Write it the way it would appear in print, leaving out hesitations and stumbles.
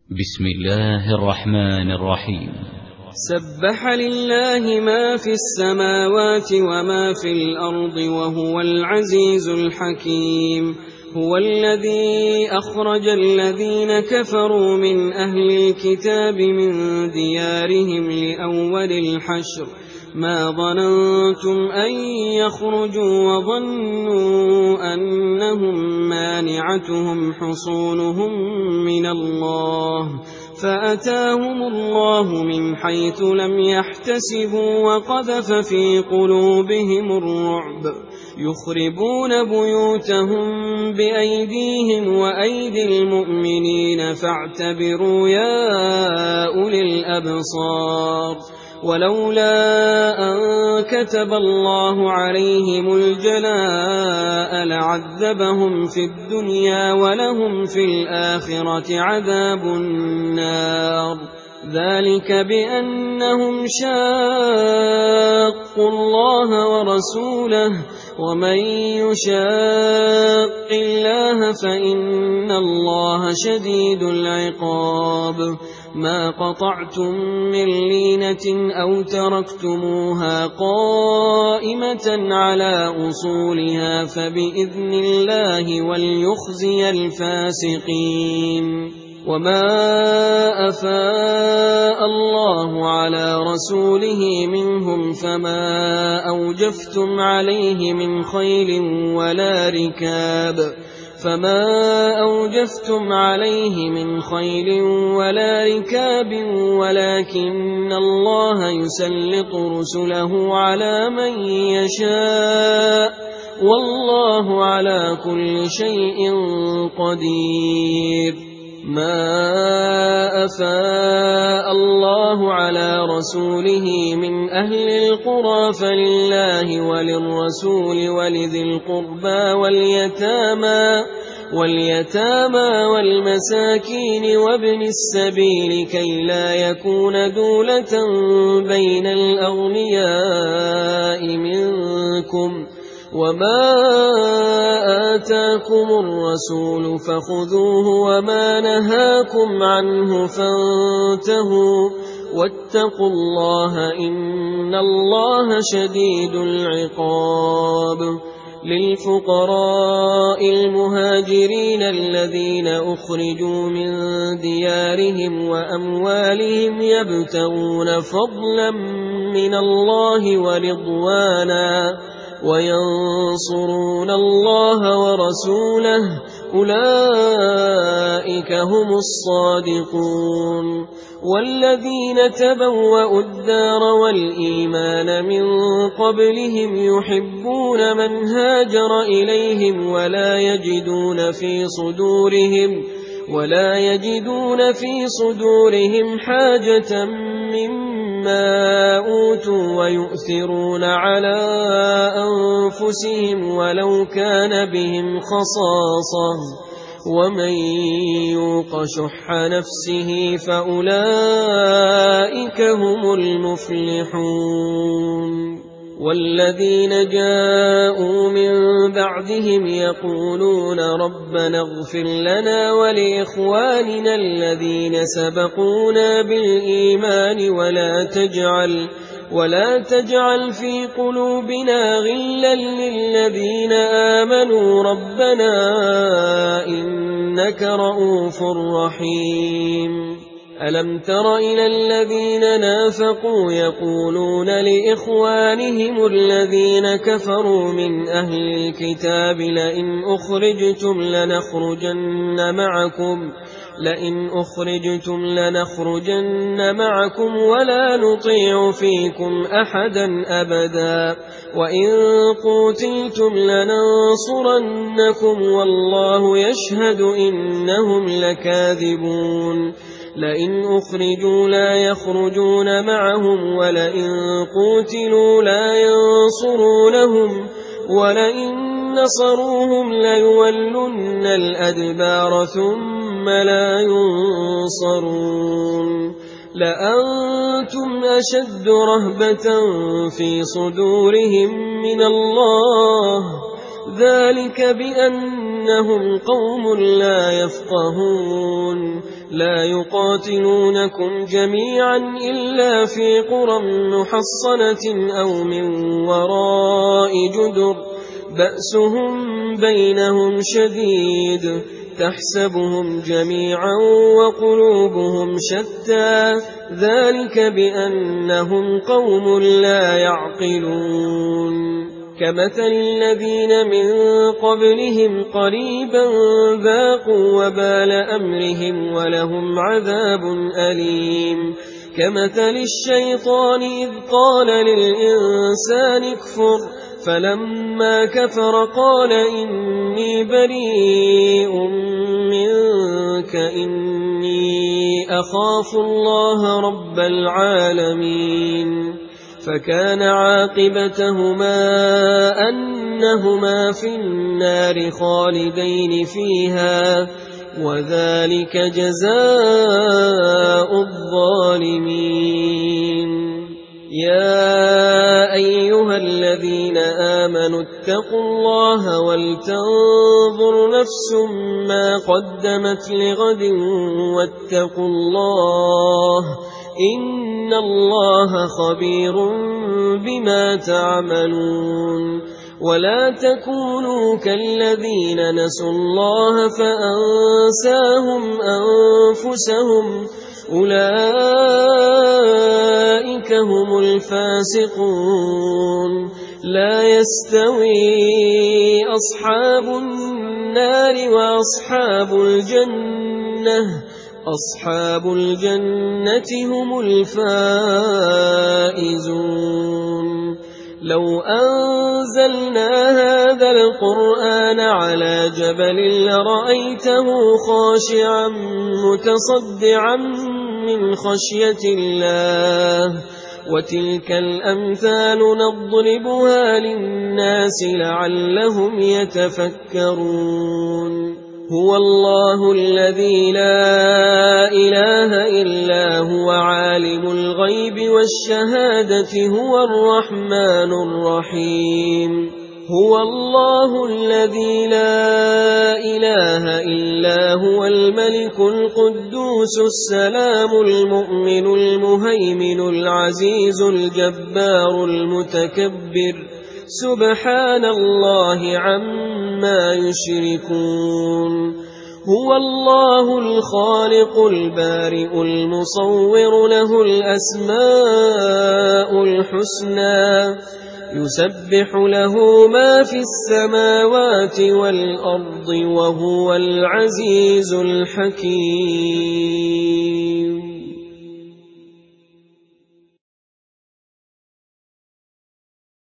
بسم الله الرحمن الرحيم. سبح لله ما في السماوات وما في الأرض وهو العزيز الحكيم. هو الذي أخرج الذين كفروا من أهل الكتاب من ديارهم لأول الحشر ما ظننتم أن يخرجوا وظنوا أنهم مانعتهم حصونهم من الله فأتاهم الله من حيث لم يحتسبوا وقذف في قلوبهم الرعب يخربون بيوتهم بأيديهم وأيدي المؤمنين فاعتبروا يا أولي الأبصار. ولولا أن كتب الله عليهم الجلاء لعذبهم في الدنيا ولهم في الآخرة عذاب النار. ذلك بأنهم شاقوا الله ورسوله ومن يشاق الله فإن الله شديد العقاب. ما قطعتم من لينة أو تركتموها قائمة على أصولها فبإذن الله وليخزي الفاسقين. وما أفاء الله على رسوله منهم فما أوجفتم عليه من خيل ولا ركاب ولكن الله يسلط رسله على من يشاء والله على كل شيء قدير. ما أفاء الله على رسوله من أهل القرى فلله وللرسول ولذي القربى واليتامى والمساكين وابن السبيل كي لا يكون دولة بين الأغنياء منكم. وما آتاكم الرسول فخذوه وما نهاكم عنه فانتهوا واتقوا الله إن الله شديد العقاب. للفقراء المهاجرين الذين أخرجوا من ديارهم وأموالهم يبتغون فضلا من الله ورضوانا وينصرون الله ورسوله أولئك هم الصادقون. والذين تبوأوا الدار والإيمان من قبلهم يحبون من هاجر إليهم ولا يجدون في صدورهم حاجة مما أوتوا ويؤثرون على أنفسهم ولو كان بهم خصاصة ومن يوق شح نفسه فأولئك هم المفلحون. والذين جاءوا من بعدهم يقولون ربنا اغفر لنا ولإخواننا الذين سبقونا بالإيمان ولا تجعل في قلوبنا غلا للذين آمنوا ربنا إنك رؤوف رحيم. ألم تر إلى الذين نافقوا يقولون لإخوانهم الذين كفروا من أهل الكتاب لئن أخرجتم لنخرجن معكم ولا نطيع فيكم أحدا أبدا وإن قوتلتم لننصرنكم والله يشهد إنهم لكاذبون. لئن أخرجوا لا يخرجون معهم ولئن قوتلوا لا ينصرونهم ولئن نصروهم ليولن الأدبار ثم لا ينصرون. لأنتم أشد رهبة في صدورهم من الله ذلك بأن بأنهم قوم لا يفقهون لا يقاتلونكم جميعا إلا في قرى محصنة أو من وراء جدر بأسهم بينهم شديد تحسبهم جميعا وقلوبهم شتى ذلك بأنهم قوم لا يعقلون كمثل الذين من قبلهم قريبا ذاقوا وبال أمرهم ولهم عذاب أليم كمثل الشيطان إذ قال للإنسان اكفر فلما كفر قال إني بريء منك إني أخاف الله رب العالمين فكان عاقبتهما أنهما في النار خالدين فيها وذلك جزاء الظالمين يا أيها الذين آمنوا اتقوا الله ولتنظر نفس ما قدمت لغد واتقوا الله إن الله خبير بما تعملون ولا تكونوا كالذين نسوا الله فأنساهم أنفسهم أولئك هم الفاسقون لا يستوي أصحاب النار وأصحاب الجنة هم الفائزون لو أنزلنا هذا القرآن على جبل لرأيته خاشعا متصدعا من خشية الله وتلك الأمثال نضربها للناس لعلهم يتفكرون هو الله الذي لا إله إلا هو عالم الغيب والشهادة هو الرحمن الرحيم هو الله الذي لا إله إلا هو الملك القدوس السلام المؤمن المهيمن العزيز الجبار المتكبر سبحان الله عما يشركون هو الله الخالق البارئ المصور له الأسماء الحسنى يسبح له ما في السماوات والأرض وهو العزيز الحكيم